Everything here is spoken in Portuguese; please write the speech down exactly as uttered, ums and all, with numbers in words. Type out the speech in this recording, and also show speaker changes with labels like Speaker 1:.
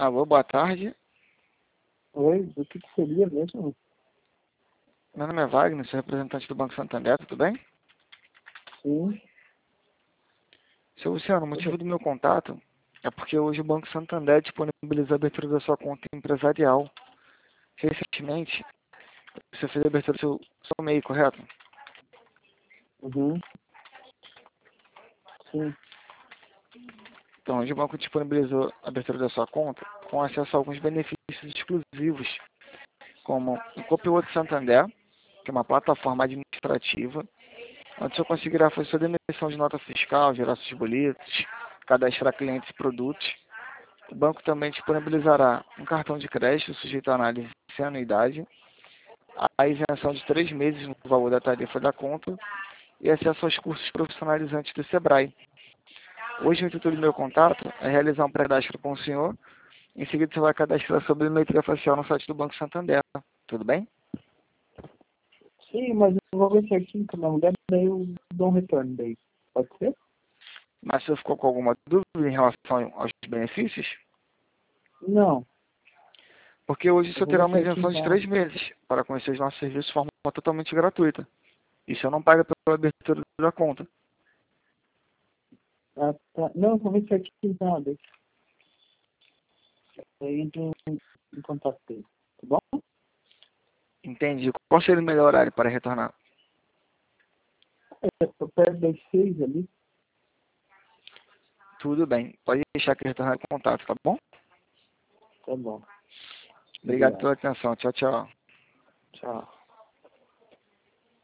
Speaker 1: Alô, boa tarde.
Speaker 2: Oi, do que, que seria mesmo?
Speaker 1: Meu nome é Wagner, sou representante do Banco Santander, tudo bem?
Speaker 2: Sim.
Speaker 1: Seu Luciano, o motivo do meu contato é porque hoje o Banco Santander disponibilizou a abertura da sua conta empresarial. Recentemente, você fez a abertura do seu, seu M E I, correto?
Speaker 2: Uhum. Sim.
Speaker 1: Então, hoje o banco disponibilizou a abertura da sua conta com acesso a alguns benefícios exclusivos, como o Copiloto Santander, que é uma plataforma administrativa, onde você conseguirá fazer sua demissão de nota fiscal, gerar seus boletos, cadastrar clientes e produtos. O banco também disponibilizará um cartão de crédito sujeito à análise sem anuidade, a isenção de três meses no valor da tarifa da conta e acesso aos cursos profissionalizantes do Sebrae. Hoje o intuito do meu contato é realizar um cadastro com o senhor. Em seguida você vai cadastrar sua biometria facial no site do Banco Santander. Tudo bem?
Speaker 2: Sim, mas eu vou ver certinho com a minha mulher, daí eu dou um retorno daí. Pode ser?
Speaker 1: Mas você ficou com alguma dúvida em relação aos benefícios?
Speaker 2: Não.
Speaker 1: Porque hoje
Speaker 2: Eu
Speaker 1: você
Speaker 2: vou
Speaker 1: terá
Speaker 2: ver
Speaker 1: uma
Speaker 2: certinho
Speaker 1: isenção de
Speaker 2: com
Speaker 1: três meses para conhecer os nossos serviços de forma totalmente gratuita. Isso não paga pela abertura da conta.
Speaker 2: a... Ah, tá. Não, eu vou ver certinho com ela daí. Daí entro em em contato dele. Tá bom?
Speaker 1: Entendi. Qual seria o melhor horário para retornar?
Speaker 2: Eu tô perto das seis ali.
Speaker 1: Tudo bem. Pode deixar que eu retornar em contato, tá bom?
Speaker 2: Tá bom.
Speaker 1: Obrigado pela
Speaker 2: Obrigado.
Speaker 1: atenção. Tchau, tchau.
Speaker 2: Tchau.